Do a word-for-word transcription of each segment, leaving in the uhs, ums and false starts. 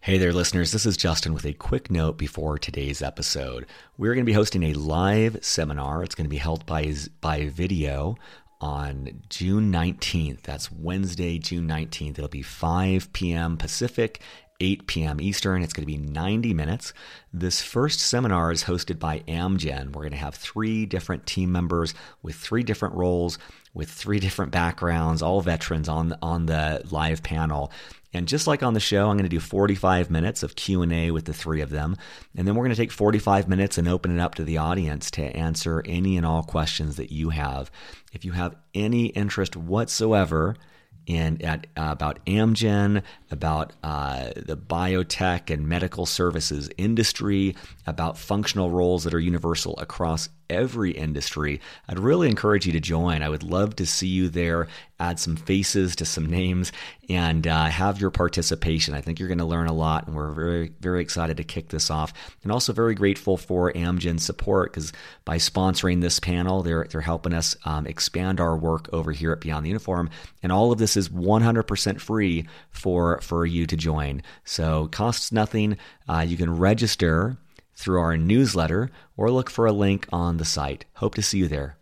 Hey there, listeners. This is Justin with a quick note before today's episode. We're going to be hosting a live seminar. It's going to be held by, by video on June nineteenth. That's Wednesday, June nineteenth. It'll be five p.m. Pacific, eight p.m. Eastern. It's going to be ninety minutes. This first seminar is hosted by Amgen. We're going to have three different team members with three different roles, with three different backgrounds, all veterans on the, on the live panel. And just like on the show, I'm going to do forty-five minutes of Q and A with the three of them. And then we're going to take forty-five minutes and open it up to the audience to answer any and all questions that you have. If you have any interest whatsoever in at, uh, about Amgen, about uh, the biotech and medical services industry, about functional roles that are universal across every industry, I'd really encourage you to join. I would love to see you there, add some faces to some names, and uh, have your participation. I think you're going to learn a lot, and we're very, very excited to kick this off, and also very grateful for Amgen's support, because by sponsoring this panel, they're they're helping us um, expand our work over here at Beyond the Uniform, and all of this is one hundred percent free for, for you to join. So costs nothing. Uh, you can register through our newsletter or look for a link on the site. Hope to see you there.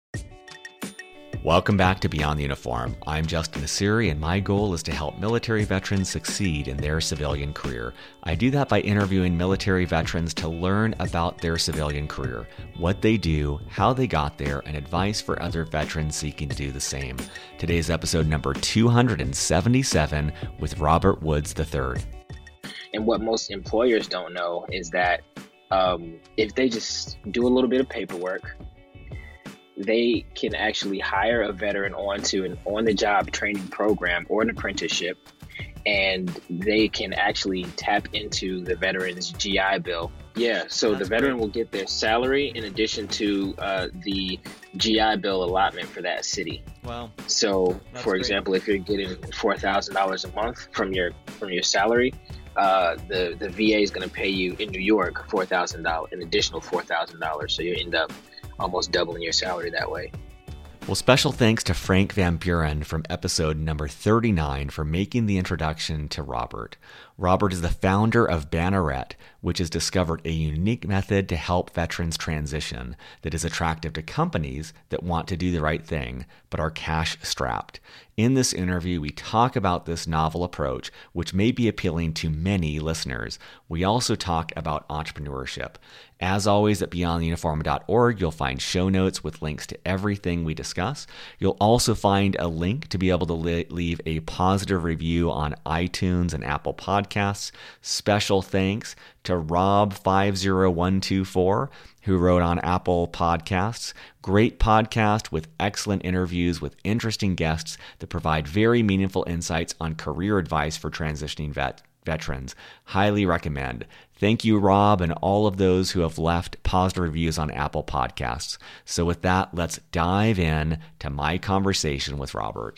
Welcome back to Beyond the Uniform. I'm Justin Nassiri, and my goal is to help military veterans succeed in their civilian career. I do that by interviewing military veterans to learn about their civilian career, what they do, how they got there, and advice for other veterans seeking to do the same. Today's episode number two hundred seventy-seven with Robert Woods the third. And what most employers don't know is that um, if they just do a little bit of paperwork, they can actually hire a veteran onto an on-the-job training program or an apprenticeship, and they can actually tap into the veteran's G I Bill. Yeah, so That's the veteran great. will get their salary in addition to uh, the G I Bill allotment for that city. Wow. So, That's for great. example, if you're getting four thousand dollars a month from your from your salary, uh, the, the V A is going to pay you in New York four thousand dollars, an additional four thousand dollars. So you end up almost doubling your salary that way. Well, special thanks to Frank Van Buren from episode number thirty-nine for making the introduction to Robert. Robert is the founder of Banneret, which has discovered a unique method to help veterans transition that is attractive to companies that want to do the right thing but are cash-strapped. In this interview, we talk about this novel approach, which may be appealing to many listeners. We also talk about entrepreneurship. As always, at beyond the uniform dot org, you'll find show notes with links to everything we discuss. You'll also find a link to be able to li- leave a positive review on iTunes and Apple Podcasts. Special thanks to Rob five zero one two four, who wrote on Apple Podcasts. Great podcast with excellent interviews with interesting guests that provide very meaningful insights on career advice for transitioning vet. veterans. Highly recommend. Thank you, Rob, and all of those who have left positive reviews on Apple Podcasts. So with that, let's dive in to my conversation with Robert.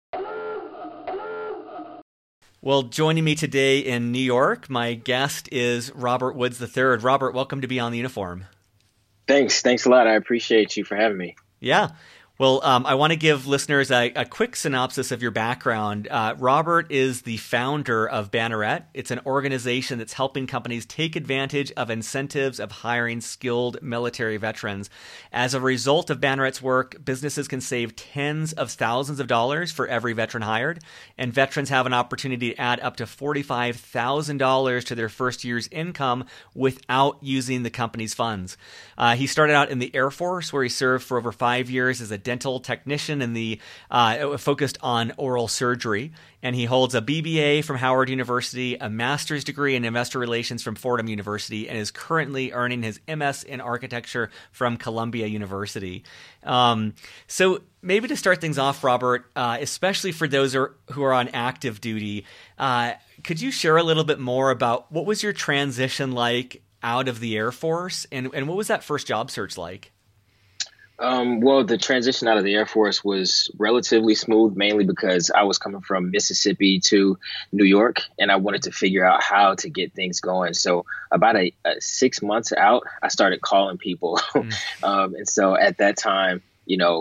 Well, joining me today in New York, my guest is Robert Woods the third. Robert, welcome to Beyond the Uniform. Thanks. Thanks a lot. I appreciate you for having me. Yeah. Well, um, I want to give listeners a, a quick synopsis of your background. Uh, Robert is the founder of Banneret. It's an organization that's helping companies take advantage of incentives of hiring skilled military veterans. As a result of Banneret's work, businesses can save tens of thousands of dollars for every veteran hired, and veterans have an opportunity to add up to forty-five thousand dollars to their first year's income without using the company's funds. Uh, he started out in the Air Force, where he served for over five years as a dental technician in the uh, focused on oral surgery, and he holds a B B A from Howard University, a master's degree in investor relations from Fordham University, and is currently earning his M S in architecture from Columbia University. Um, so maybe to start things off, Robert, uh, especially for those are, who are on active duty, uh, could you share a little bit more about what was your transition like out of the Air Force, and, and what was that first job search like? Um, well, the transition out of the Air Force was relatively smooth, mainly because I was coming from Mississippi to New York, and I wanted to figure out how to get things going. So about a, a six months out, I started calling people. Mm. um, and so at that time, you know,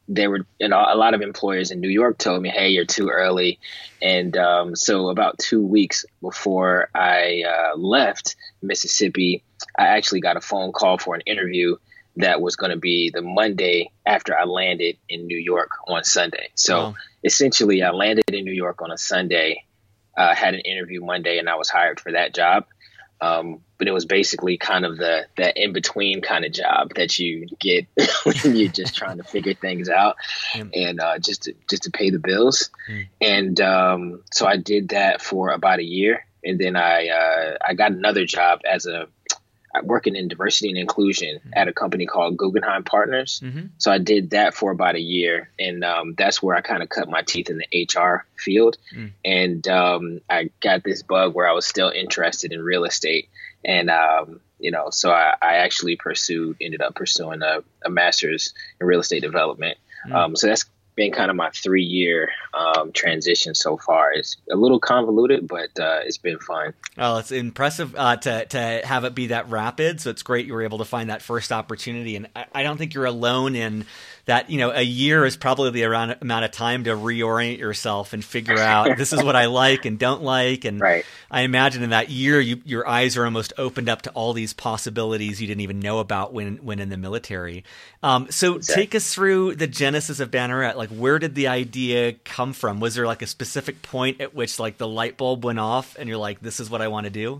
they were, you know, a lot of employers in New York told me, hey, you're too early. And um, so about two weeks before I uh, left Mississippi, I actually got a phone call for an interview that was going to be the Monday after I landed in New York on Sunday. So wow. Essentially, I landed in New York on a Sunday, uh, had an interview Monday, and I was hired for that job. Um, but it was basically kind of the, the in-between kind of job that you get when you're just trying to figure things out mm. and uh, just to, just to pay the bills. Mm. And um, so I did that for about a year. And then I uh, I got another job as a working in diversity and inclusion mm. at a company called Guggenheim Partners. Mm-hmm. So I did that for about a year. And um, that's where I kind of cut my teeth in the H R field. Mm. And um, I got this bug where I was still interested in real estate. And, um, you know, so I, I actually pursued, ended up pursuing a, a master's in real estate development. Mm. Um, so that's been kind of my three year um, transition so far. It's a little convoluted, but uh, it's been fun. Well, it's impressive uh, to to have it be that rapid. So it's great you were able to find that first opportunity. And I, I don't think you're alone in that. You know, a year is probably the around amount of time to reorient yourself and figure out this is what I like and don't like. And right. I imagine in that year, you, your eyes are almost opened up to all these possibilities you didn't even know about when when in the military. Um, so exactly. Take us through the genesis of Banneret. Like, where did the idea come from? Was there like a specific point at which like the light bulb went off and you're like, this is what I want to do?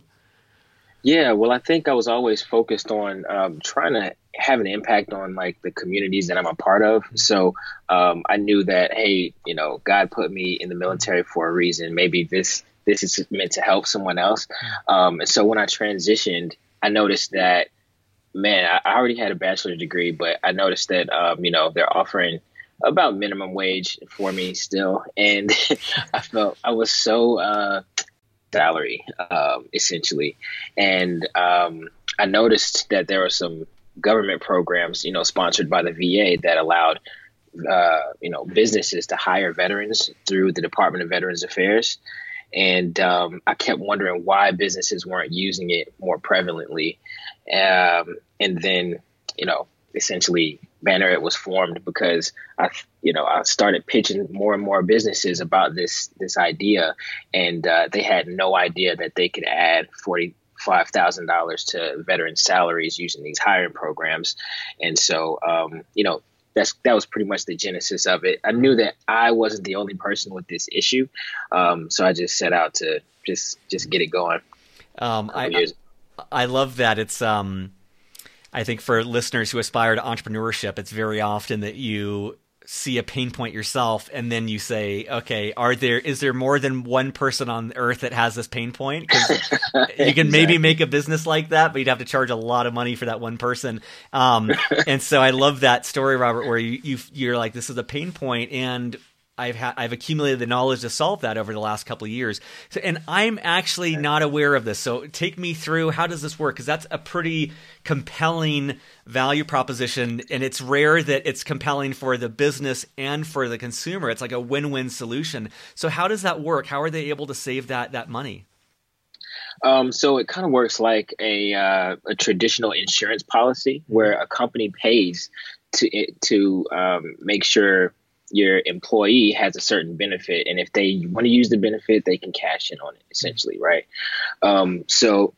Yeah, well, I think I was always focused on um, trying to have an impact on like the communities that I'm a part of. So um, I knew that, hey, you know, God put me in the military for a reason. Maybe this this is meant to help someone else. Um, and so when I transitioned, I noticed that, man, I, I already had a bachelor's degree, but I noticed that, um, you know, they're offering about minimum wage for me still. And I felt I was so uh, salary, um, essentially. And um, I noticed that there were some government programs, you know, sponsored by the V A that allowed, uh, you know, businesses to hire veterans through the Department of Veterans Affairs. And um, I kept wondering why businesses weren't using it more prevalently. Um, and then, you know, essentially Banneret was formed because I, you know, I started pitching more and more businesses about this this idea, and uh, they had no idea that they could add forty-five thousand dollars to veteran salaries using these hiring programs. And so, um, you know, that's that was pretty much the genesis of it. I knew that I wasn't the only person with this issue, um, so I just set out to just just get it going. Um, I I love that. It's um. I think for listeners who aspire to entrepreneurship, it's very often that you see a pain point yourself and then you say, okay, are there, is there more than one person on earth that has this pain point? Because you can exactly. maybe make a business like that, but you'd have to charge a lot of money for that one person. Um, and so I love that story, Robert, where you, you you're like, this is a pain point, and I've had I've accumulated the knowledge to solve that over the last couple of years. So, and I'm actually not aware of this. So take me through, how does this work? Because that's a pretty compelling value proposition, and it's rare that it's compelling for the business and for the consumer. It's like a win-win solution. So how does that work? How are they able to save that that money? Um, so it kind of works like a uh, a traditional insurance policy where a company pays to to um, make sure your employee has a certain benefit, and if they want to use the benefit, they can cash in on it, essentially, right? Um, so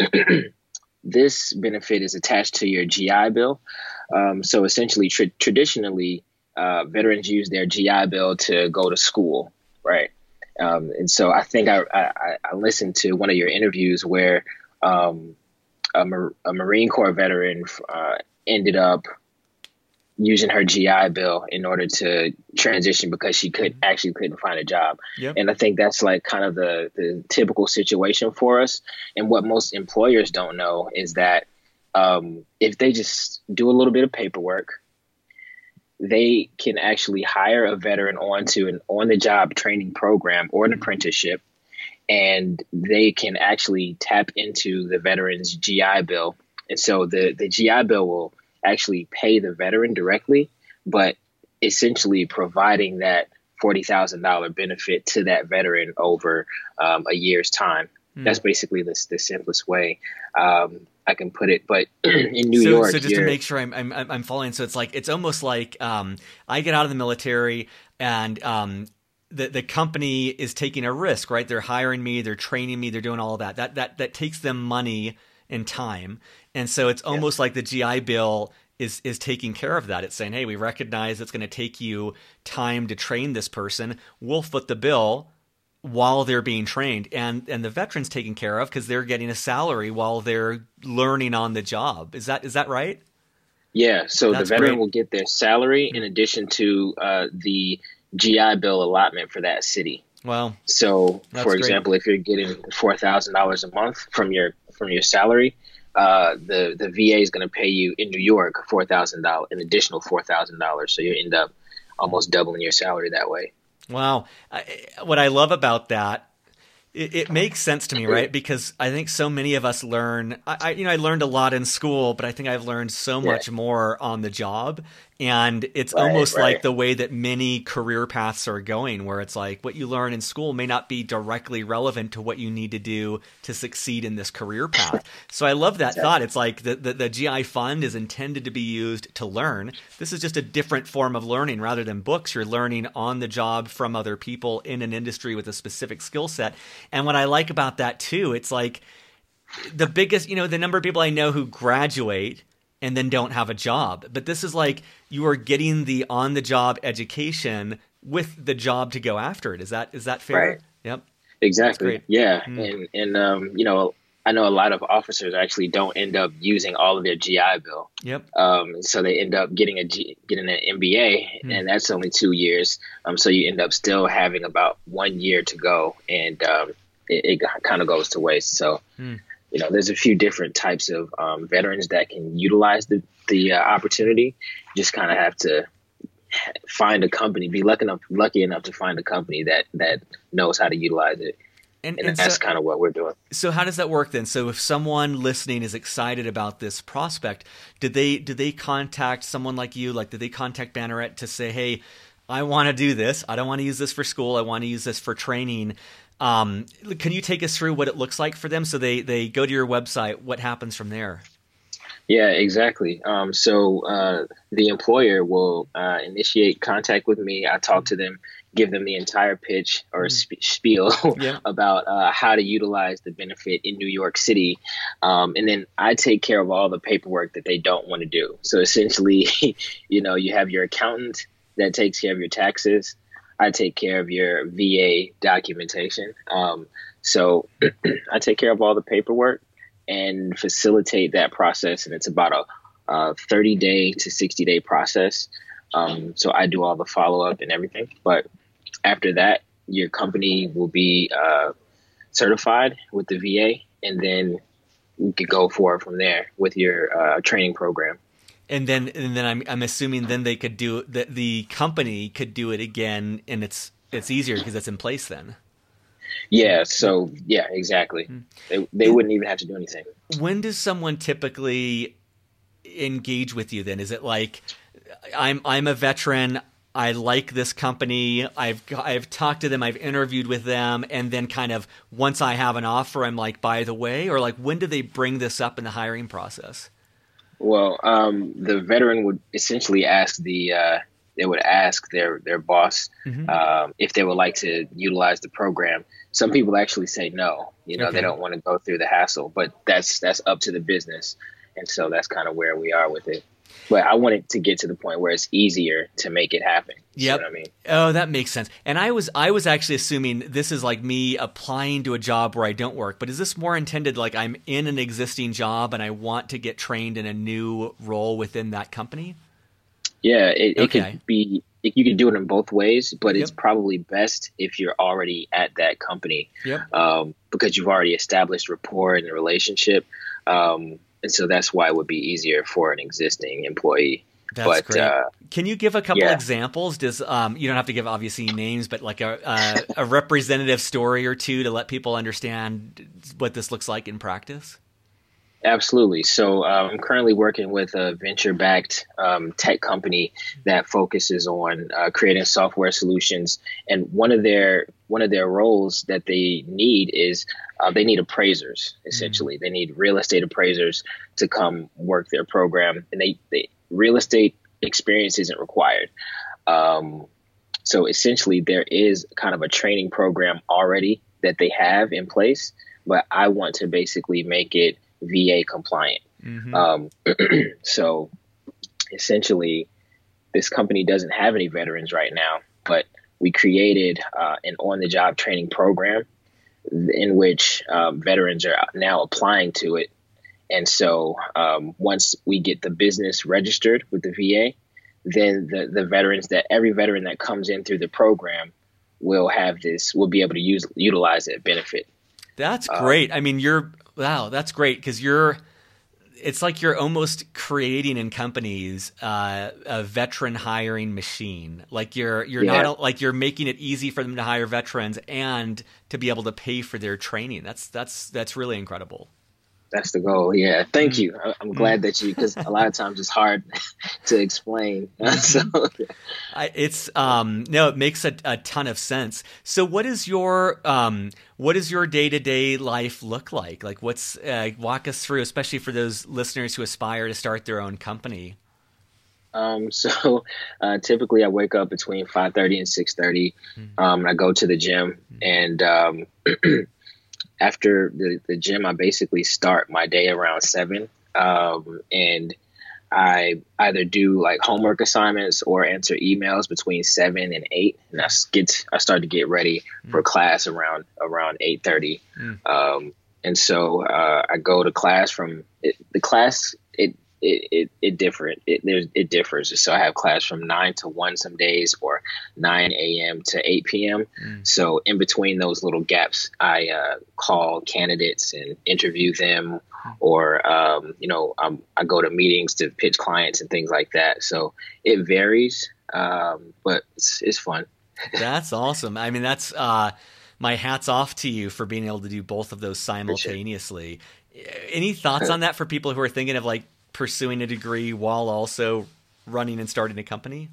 this benefit is attached to your G I Bill. Um, so essentially, tra- traditionally, uh, veterans use their G I Bill to go to school, right? Um, and so I think I, I, I listened to one of your interviews where um, a, Mar- a Marine Corps veteran uh, ended up using her G I Bill in order to transition because she could actually couldn't find a job. Yep. And I think that's like kind of the, the typical situation for us. And what most employers don't know is that um, if they just do a little bit of paperwork, they can actually hire a veteran onto an on-the-job training program or an apprenticeship, and they can actually tap into the veteran's G I Bill. And so the, the G I Bill will actually pay the veteran directly, but essentially providing that forty thousand dollars benefit to that veteran over um, a year's time. Mm. That's basically the, the simplest way um, I can put it. But in New so, York, so just to make sure I'm, I'm I'm following. So it's like it's almost like um, I get out of the military and um, the the company is taking a risk, right? They're hiring me, they're training me, they're doing all of that. That that that takes them money and time, and so it's almost yeah. like the G I Bill is is taking care of that. It's saying, hey, we recognize it's going to take you time to train this person. We'll foot the bill while they're being trained, and and the veteran's taken care of because they're getting a salary while they're learning on the job. Is that is that right? Yeah. So That's the veteran great. will get their salary in addition to uh, the G I Bill allotment for that city. Wow. So, That's for great. example, if you're getting four thousand dollars a month from your from your salary, uh, the the V A is going to pay you in New York four thousand dollars, an additional four thousand dollars. So you end up almost doubling your salary that way. Wow. I, what I love about that, it, it makes sense to me, right? Because I think so many of us learn, I, I you know, I learned a lot in school, but I think I've learned so yeah. much more on the job. And it's right, almost right. like the way that many career paths are going, where it's like what you learn in school may not be directly relevant to what you need to do to succeed in this career path. So I love that exactly. thought. It's like the, the, the G I fund is intended to be used to learn. This is just a different form of learning rather than books. You're learning on the job from other people in an industry with a specific skill set. And what I like about that too, it's like the biggest, you know, the number of people I know who graduate and then don't have a job. But this is like you are getting the on-the-job education with the job to go after it. Is that is that fair? Right. Yep. Exactly. Yeah. Mm. And and um, you know, I know a lot of officers actually don't end up using all of their G I Bill. Yep. Um, so they end up getting a G, getting an M B A, mm. and that's only two years. Um, so you end up still having about one year to go, and um, it, it kind of goes to waste. So. Mm. You know, there's a few different types of um, veterans that can utilize the the uh, opportunity. You just kind of have to find a company, be lucky enough, lucky enough to find a company that that knows how to utilize it. And, and, and that's so, kind of what we're doing. So how does that work then? So if someone listening is excited about this prospect, did they did they contact someone like you? Like, did they contact Banneret to say, hey, I want to do this. I don't want to use this for school. I want to use this for training. Um, can you take us through what it looks like for them? So they, they go to your website. What happens from there? Yeah, exactly. Um, so uh, the employer will uh, initiate contact with me. I talk to them, give them the entire pitch or sp- spiel yeah. about uh, how to utilize the benefit in New York City. Um, and then I take care of all the paperwork that they don't want to do. So essentially, you know, you have your accountant that takes care of your taxes. I take care of your V A documentation. Um, so I take care of all the paperwork and facilitate that process. And it's about a, a thirty day to sixty day process. Um, so I do all the follow up and everything. But after that, your company will be uh, certified with the V A, and then you could go forward from there with your uh, training program. And then, and then I'm I'm assuming then they could do the the company could do it again, and it's it's easier because it's in place then. Yeah. So yeah, exactly. They they wouldn't even have to do anything. When does someone typically engage with you? Then is it like I'm I'm a veteran. I like this company. I've I've talked to them. I've interviewed with them, and then kind of once I have an offer, I'm like, by the way, or like when do they bring this up in the hiring process? Well, um, the veteran would essentially ask the uh, they would ask their their boss mm-hmm. um, if they would like to utilize the program. Some people actually say no. You know, okay. They don't want to go through the hassle, but that's that's up to the business, and so that's kind of where we are with it. But I want it to get to the point where it's easier to make it happen. Yeah, you know what I mean? Oh, that makes sense. And I was I was actually assuming this is like me applying to a job where I don't work. But is this more intended like I'm in an existing job and I want to get trained in a new role within that company? Yeah, it, okay. it could be. You could do it in both ways, but yep. it's probably best if you're already at that company, yep. um, because you've already established rapport and a relationship. Um, And so that's why it would be easier for an existing employee. That's but, great. Uh, Can you give a couple yeah. examples? Does um, you don't have to give obviously names, but like a, a a representative story or two to let people understand what this looks like in practice? Absolutely. So uh, I'm currently working with a venture-backed um, tech company that focuses on uh, creating software solutions. And one of their one of their roles that they need is uh, they need appraisers. Essentially, they need real estate appraisers to come work their program. And they, they real estate experience isn't required. Um, so essentially, there is kind of a training program already that they have in place, but I want to basically make it V A compliant. Mm-hmm. Um, so essentially, this company doesn't have any veterans right now, but we created uh, an on-the-job training program in which um, veterans are now applying to it. And so um, once we get the business registered with the V A, then the, the veterans that every veteran that comes in through the program will have this, will be able to use utilize that benefit. That's great. Um, I mean, you're wow. That's great because you're. It's like you're almost creating in companies uh, a veteran hiring machine. Like you're you're yeah. not like you're making it easy for them to hire veterans and to be able to pay for their training. That's that's that's really incredible. That's the goal. Yeah. Thank mm. you. I'm glad that you, because a lot of times it's hard to explain. so I, it's, um, no, it makes a, a ton of sense. So what is your, um, what does your day-to-day life look like? Like what's, uh, walk us through, especially for those listeners who aspire to start their own company. Um, so, uh, typically I wake up between five thirty and six thirty. Mm. Um, I go to the gym mm. and, um, after the, the gym, I basically start my day around seven. Um, and I either do like homework assignments or answer emails between seven and eight. And I get, I start to get ready mm. for class around, around eight thirty. Mm. Um, and so, uh, I go to class from it, the class, it, It, it it different. It there's it differs. So I have class from nine to one some days, or nine a.m. to eight p.m. Mm. So in between those little gaps, I uh, call candidates and interview them, or um, you know, um, I go to meetings to pitch clients and things like that. So it varies, um, but it's it's fun. That's awesome. I mean, that's uh, my hat's off to you for being able to do both of those simultaneously. Any thoughts on that for people who are thinking of like pursuing a degree while also running and starting a company?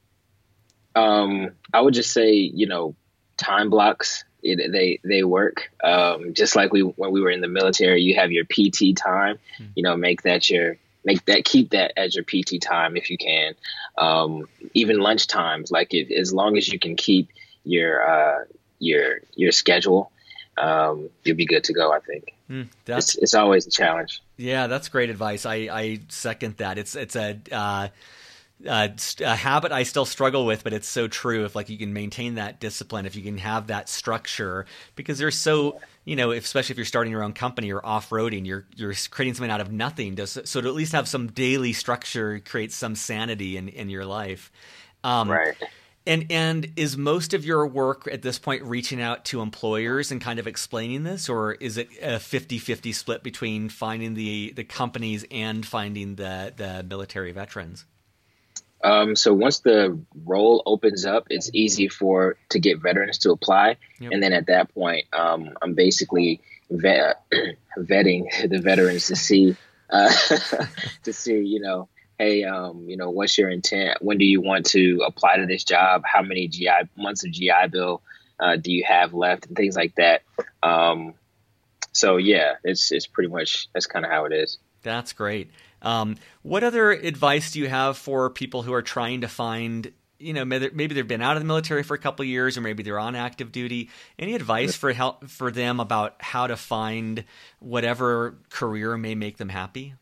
Um, I would just say, you know, time blocks, it, they, they work. Um, just like we, when we were in the military, you have your P T time, mm-hmm. you know, make that your, make that, keep that as your P T time if you can. Um, even lunch times, like if, as long as you can keep your, uh, your, your schedule, um, you'll be good to go, I think. Mm, that's, it's, it's always a challenge. Yeah, that's great advice. I, I second that. It's it's a, uh, a a habit I still struggle with, but it's so true. If like you can maintain that discipline, if you can have that structure, because there's so, you know, if, especially if you're starting your own company or off-roading, you're you're creating something out of nothing. So to at least have some daily structure creates some sanity in, in your life. Um, right. And and is most of your work at this point reaching out to employers and kind of explaining this, or is it a fifty-fifty split between finding the, the companies and finding the, the military veterans? Um, so once the role opens up, it's easy for to get veterans to apply. Yep. And then at that point, um, I'm basically vet, vetting the veterans to see uh, to see, you know, hey, um, you know, what's your intent? When do you want to apply to this job? How many G I months of G I Bill uh, do you have left, and things like that. Um, so yeah, it's it's pretty much that's kind of how it is. That's great. Um, what other advice do you have for people who are trying to find, you know, maybe, maybe they've been out of the military for a couple of years, or maybe they're on active duty? Any advice for help for them about how to find whatever career may make them happy?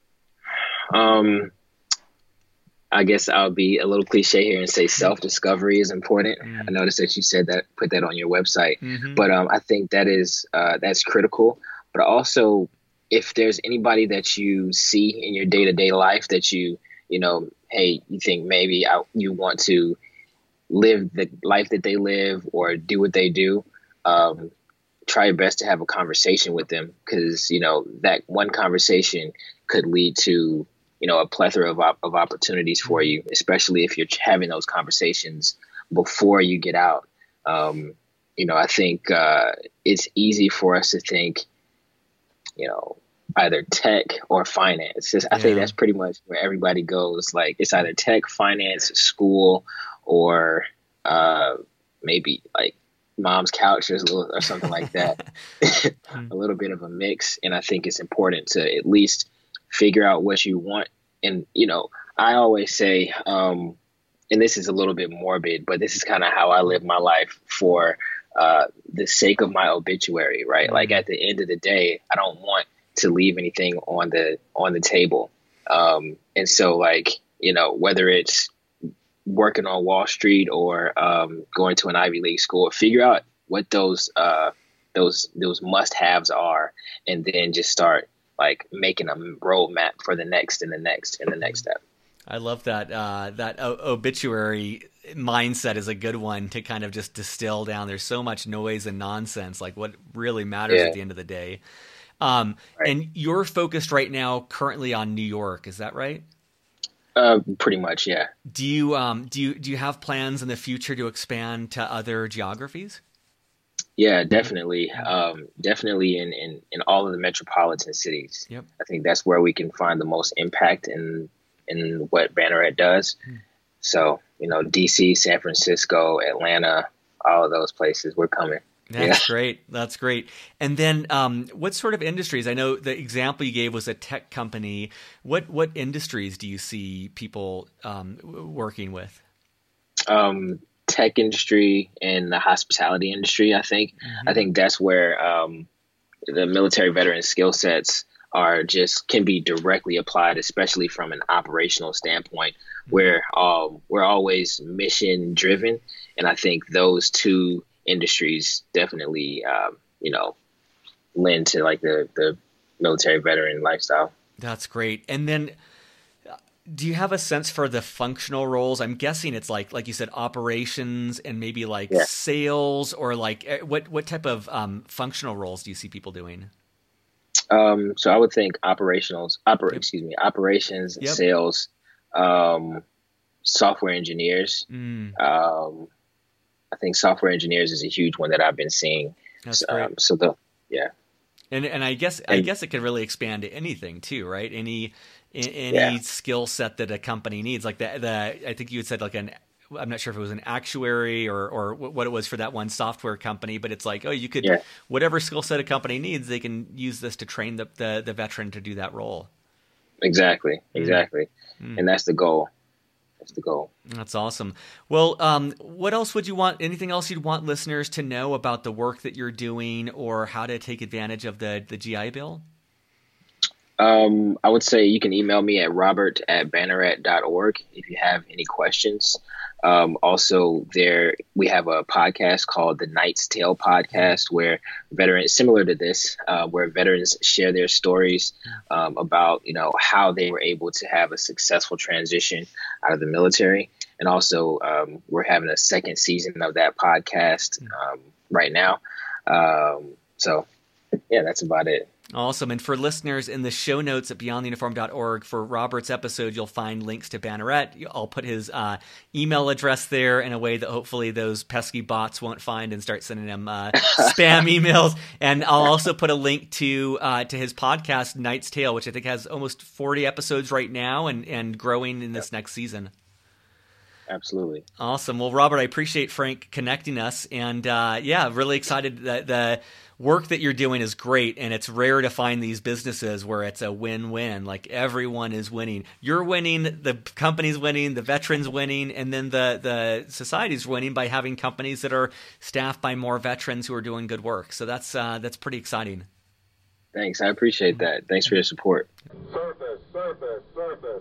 Um. I guess I'll be a little cliche here and say self-discovery is important. Mm-hmm. I noticed that you said that, put that on your website, mm-hmm. but um, I think that is uh, that's critical. But also, if there's anybody that you see in your day-to-day life that you, you know, hey, you think maybe I, you want to live the life that they live or do what they do, um, try your best to have a conversation with them, because, you know, that one conversation could lead to, you know, a plethora of, op- of opportunities for you, especially if you're having those conversations before you get out. Um, you know, I think uh, it's easy for us to think, you know, either tech or finance. It's, I Yeah. think that's pretty much where everybody goes. Like it's either tech, finance, school, or uh, maybe like mom's couch or, or something like that. A little bit of a mix. And I think it's important to at least figure out what you want. And, you know, I always say, um, and this is a little bit morbid, but this is kind of how I live my life for uh, the sake of my obituary, right? Mm-hmm. Like at the end of the day, I don't want to leave anything on the on the table. Um, and so like, you know, whether it's working on Wall Street or um, going to an Ivy League school, figure out what those uh, those those must haves are, and then just start like making a roadmap for the next and the next and the next step. I love that. Uh, that o- obituary mindset is a good one to kind of just distill down. There's so much noise and nonsense. Like what really matters yeah. at the end of the day. Um, right. And you're focused right now currently on New York. Is that right? Uh, pretty much. Yeah. Do you, um, do you, do you have plans in the future to expand to other geographies? Yeah, definitely. Um, definitely in, in, in all of the metropolitan cities. Yep. I think that's where we can find the most impact in, in what Banneret does. Hmm. So, you know, D C, San Francisco, Atlanta, all of those places, we're coming. That's yeah. great. That's great. And then um, what sort of industries? I know the example you gave was a tech company. What what industries do you see people um, working with? Um, tech industry and the hospitality industry, I think. Mm-hmm. I think that's where um, the military veteran skill sets are just can be directly applied, especially from an operational standpoint, mm-hmm. where um, we're always mission driven. And I think those two industries definitely, um, you know, lend to like the, the military veteran lifestyle. That's great. And then do you have a sense for the functional roles? I'm guessing it's like, like you said, operations and maybe like yeah. sales or like what, what type of um, functional roles do you see people doing? Um, so I would think operationals, oper- yep. excuse me, operations, yep. sales, um, software engineers, mm. um, I think software engineers is a huge one that I've been seeing. That's great. Um, so the yeah, and and I guess and, I guess it could really expand to anything too, right? Any any yeah. skill set that a company needs, like the the I think you had said like an I'm not sure if it was an actuary or or what it was for that one software company, but it's like oh you could yeah. whatever skill set a company needs, they can use this to train the the, the veteran to do that role. Exactly, exactly, mm. and that's the goal. The goal. That's awesome. Well, um, what else would you want? Anything else you'd want listeners to know about the work that you're doing or how to take advantage of the, the G I Bill? Um, I would say you can email me at robert at banneret dot org if you have any questions. Um, also, there we have a podcast called the Knight's Tale podcast, where veterans, similar to this, uh, where veterans share their stories um, about you know how they were able to have a successful transition out of the military, and also um, we're having a second season of that podcast um, right now. Um, so, yeah, that's about it. Awesome. And for listeners, in the show notes at beyond the uniform dot org for Robert's episode, you'll find links to Banneret. I'll put his uh, email address there in a way that hopefully those pesky bots won't find and start sending him uh, spam emails. And I'll also put a link to uh, to his podcast, Knight's Tale, which I think has almost forty episodes right now and, and growing in this yep. next season. Absolutely. Awesome. Well, Robert, I appreciate Frank connecting us. And uh, yeah, really excited that the work that you're doing is great. And it's rare to find these businesses where it's a win-win. Like everyone is winning. You're winning, the company's winning, the veterans winning, and then the, the society's winning by having companies that are staffed by more veterans who are doing good work. So that's uh, that's pretty exciting. Thanks. I appreciate that. Thanks for your support. Surface, surface, surface.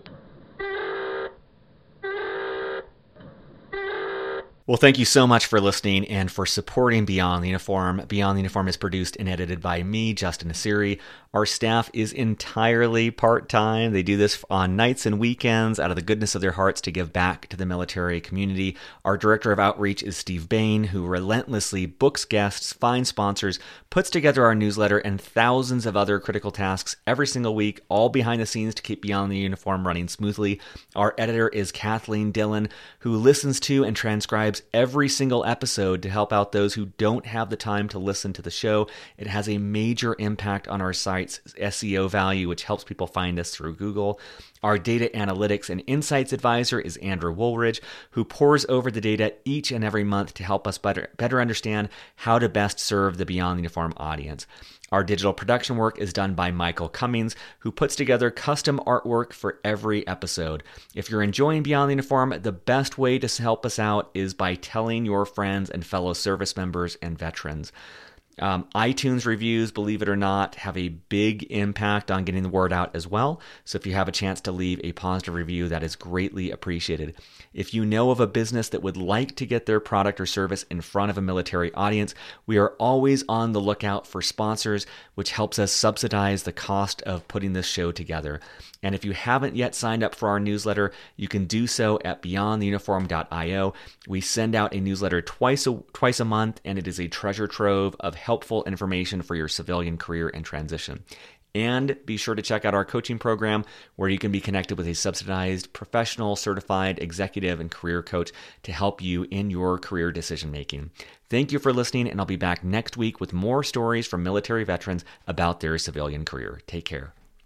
Well, thank you so much for listening and for supporting Beyond the Uniform. Beyond the Uniform is produced and edited by me, Justin Nassiri. Our staff is entirely part-time. They do this on nights and weekends out of the goodness of their hearts to give back to the military community. Our director of outreach is Steve Bain, who relentlessly books guests, finds sponsors, puts together our newsletter, and thousands of other critical tasks every single week, all behind the scenes to keep Beyond the Uniform running smoothly. Our editor is Kathleen Dillon, who listens to and transcribes subscribes every single episode to help out those who don't have the time to listen to the show. It has a major impact on our site's S E O value, which helps people find us through Google. Our data analytics and insights advisor is Andrew Woolridge, who pores over the data each and every month to help us better, better understand how to best serve the Beyond the Uniform audience. Our digital production work is done by Michael Cummings, who puts together custom artwork for every episode. If you're enjoying Beyond the Uniform, the best way to help us out is by telling your friends and fellow service members and veterans. Um, iTunes reviews, believe it or not, have a big impact on getting the word out as well. So if you have a chance to leave a positive review, that is greatly appreciated. If you know of a business that would like to get their product or service in front of a military audience, we are always on the lookout for sponsors, which helps us subsidize the cost of putting this show together. And if you haven't yet signed up for our newsletter, you can do so at beyond the uniform dot io. We send out a newsletter twice a, twice a month, and it is a treasure trove of helpful information for your civilian career and transition. And be sure to check out our coaching program, where you can be connected with a subsidized, professional, certified executive and career coach to help you in your career decision making. Thank you for listening, and I'll be back next week with more stories from military veterans about their civilian career. Take care.